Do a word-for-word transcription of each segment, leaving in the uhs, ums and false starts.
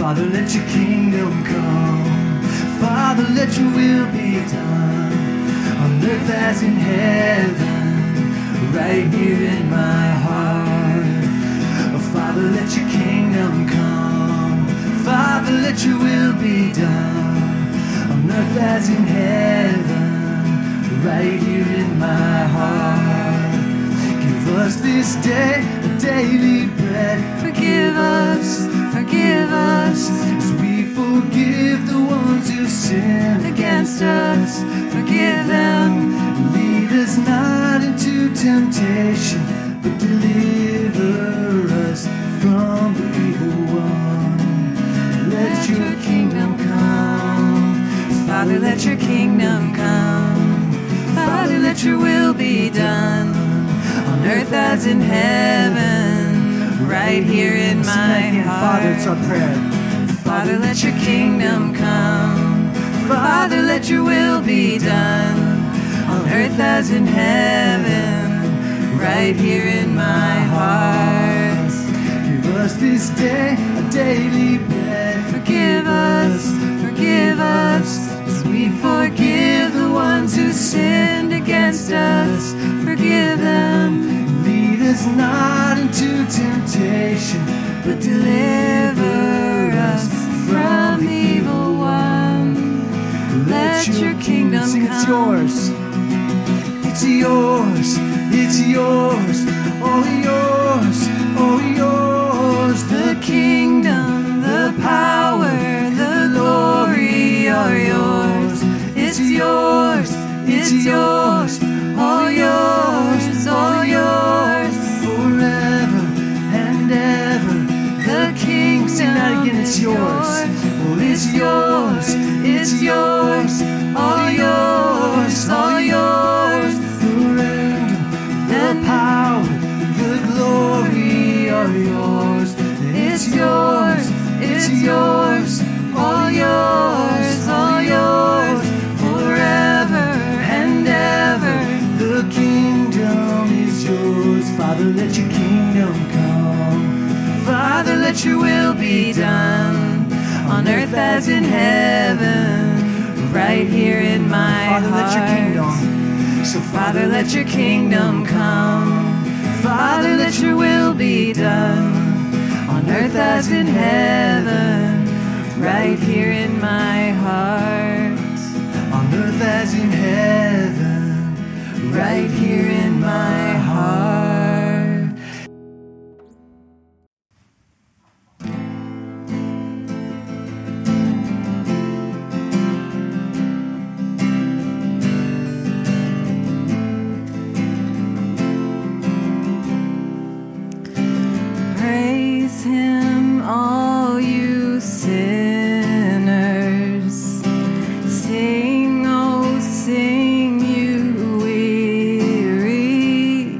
Father, let your kingdom come. Father, let your will be done on earth as in heaven, right here in my heart. Oh, Father, let your kingdom come. Father, let your will be done on earth as in heaven, right here in my heart. Give us this day a daily bread. Forgive us, forgive us, as we forgive the ones who sin against us. Forgive them. Lead us not into temptation, but deliver us from the evil one. Let your kingdom come. Father, let your kingdom come. Father, let your will be done on earth as in heaven, right here in my heart. Father, it's our prayer. Father, let your kingdom come. Father, let your will be done on earth as in heaven, right here in my heart. Give us this day a daily bread. Forgive us, forgive us, as we forgive the ones who sinned against us. Forgive them. Lead us not into temptation, but deliver us from the evil one. Let your kingdom come. It's yours. It's yours. It's yours. All yours. All yours. The kingdom, the power, the glory are yours. It's yours. It's yours. All yours. All yours. Forever and ever. The kingdom. Sing that again. It's yours. Well, it's yours. It's yours. All yours. All yours. Forever. The power, the glory are yours. It's yours. It's yours. All yours. All yours. Forever and ever. The kingdom is yours. Father, let your kingdom come. Father, let your will be done on earth as in heaven, right here in my Father, heart. Let your kingdom. So Father, let your kingdom come. Father, let your will be done on earth as in heaven, right here in my heart. On earth as in heaven, right here in my heart. Praise him, all you sinners. Sing, oh, sing, you weary.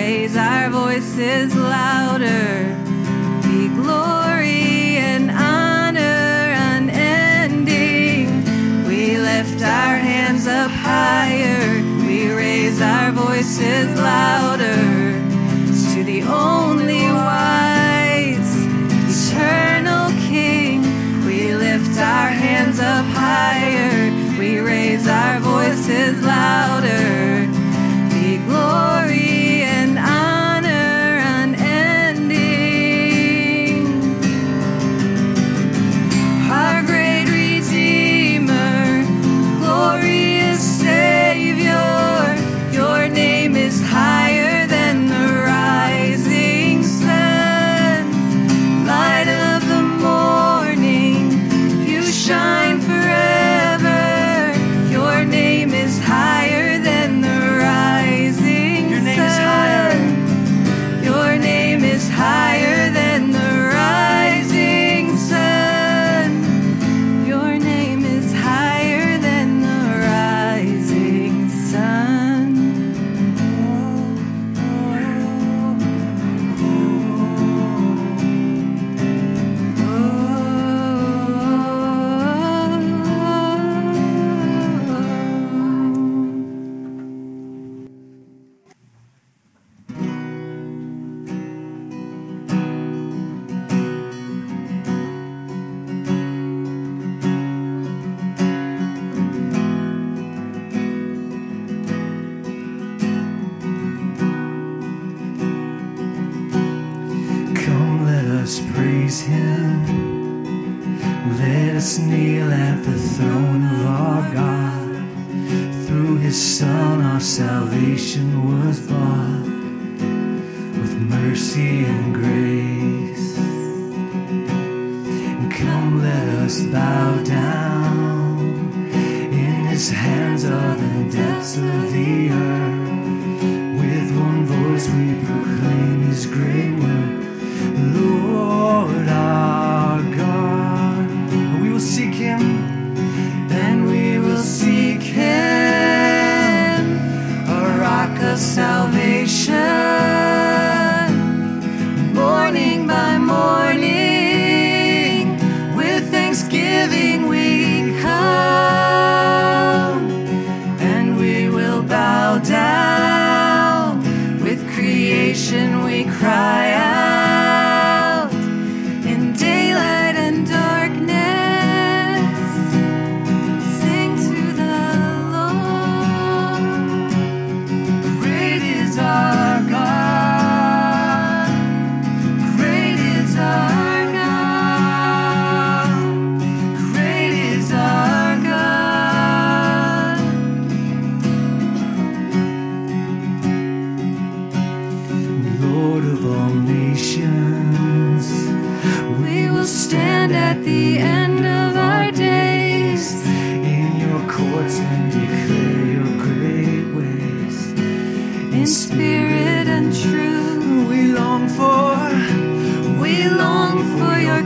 raise our voices louder. Be glory and honor unending. We lift our hands up higher. We raise our voices louder to the only wise, eternal King. We lift our hands up higher. We raise our voices louder. Be glory and honor unending. Our great Redeemer, glorious Savior, your name is higher than the rising sun. Light of the morning, you shine forever. Your name is higher than the rising Your name sun. is higher. Your name is higher than the rising sun. Your name is higher than the rising sun. Come, let us praise him. Let us kneel at the throne of our God. Through his Son our salvation was bought with mercy and grace. And come, let us bow down. In his hands are the depths of the earth. With one voice we proclaim his great work. Lord our God, and we will seek him, and we will seek him, a rock of salvation. Morning by morning, with thanksgiving we come, and we will bow down. With creation we cry out. In daylight and darkness, sing to the Lord. Great is our God. Great is our God. Great is our God. Lord of all nations, we will stand at the end of our days in your courts and declare your great ways. In spirit and truth, we long for, we long for your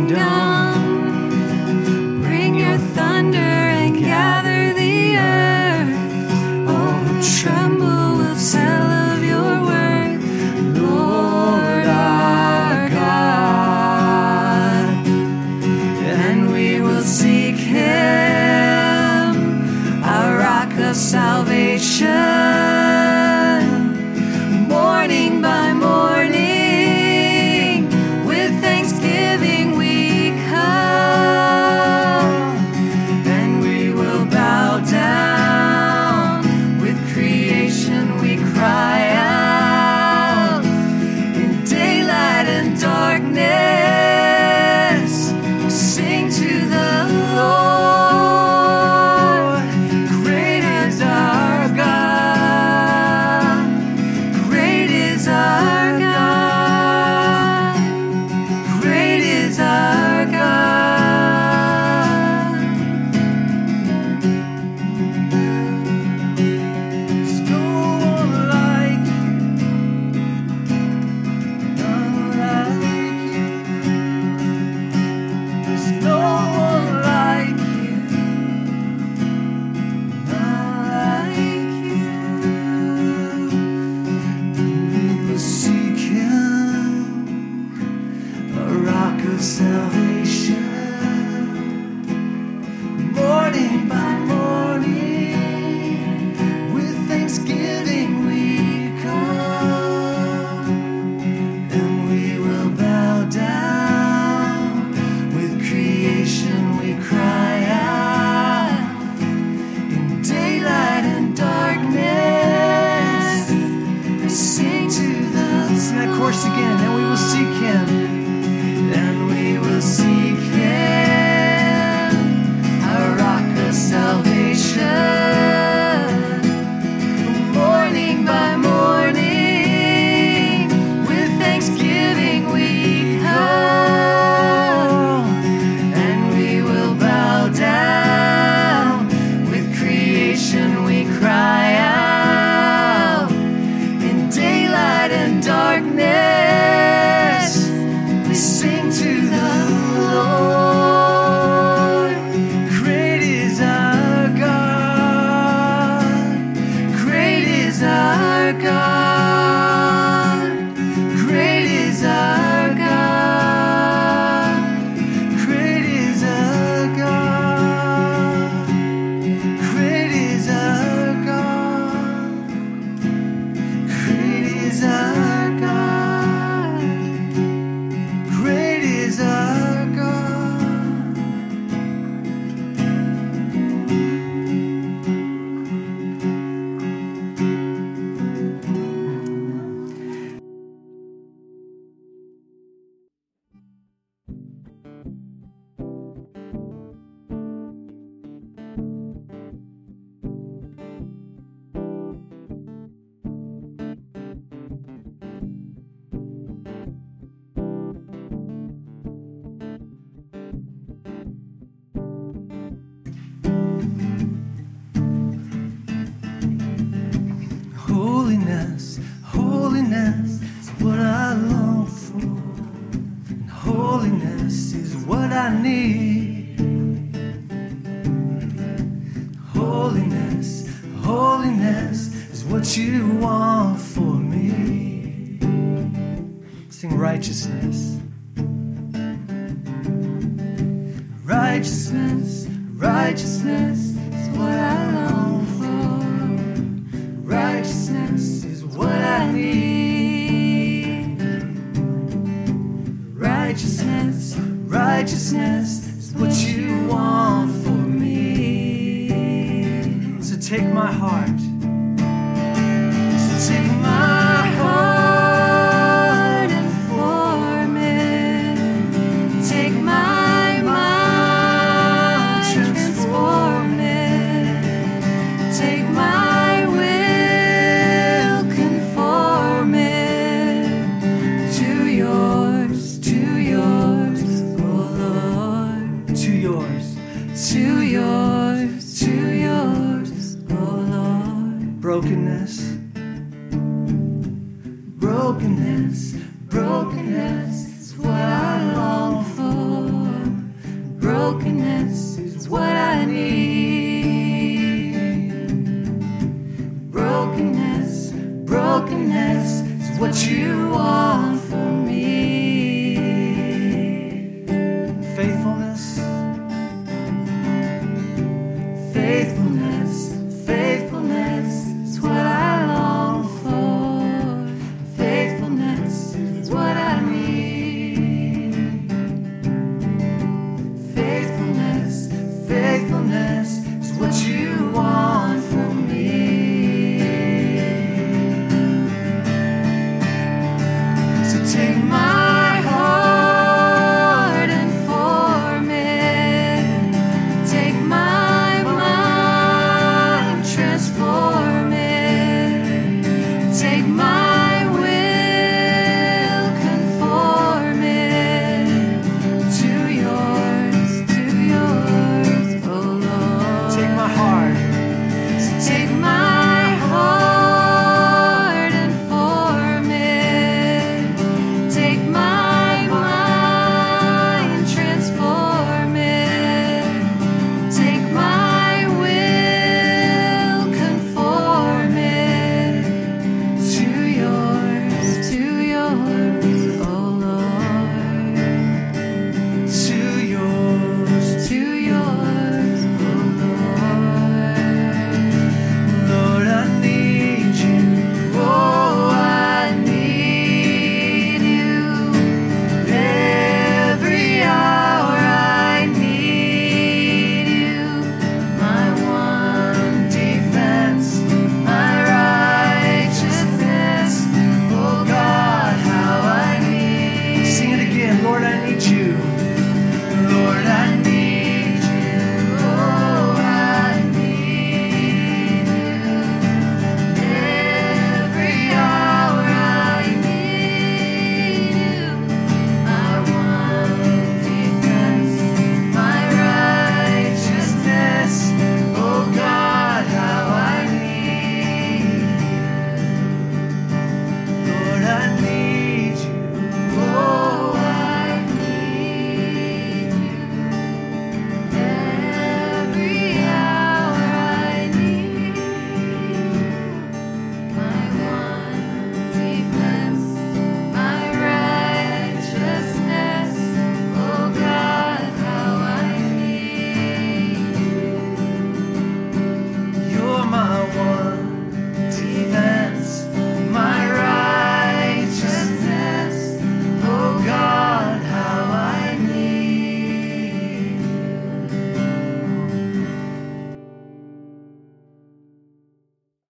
kingdom. Bring your thunder and gather the earth. All who tremble will tell of your word. Lord our God, and we will seek him. salvation. Morning by morning, with thanksgiving we come, and we will bow down. With creation we cry out. In daylight and darkness, we sing to the sing that chorus again, and we will seek Him, and we will seek Him, our rock of salvation. Morning by morning, with thanksgiving we come, and we will bow down. With creation we cry out. In daylight and darkness, we sing to the Lord. Great is our God. Great is our God. Great is our God. Great is our God. Great is our God. Great is our God. Great is our God. Holiness, holiness is what I long for, and holiness is what I need. Holiness, holiness is what you want for me. Sing righteousness. Righteousness, righteousness is what I long for. Righteousness is what I need. Righteousness, righteousness is what you want for me. So take my heart. So take my heart and form it. Take my mind, transform it. Take my will, conform it to yours, to yours, oh Lord. To yours, to yours, to yours, oh Lord. Brokenness, brokenness,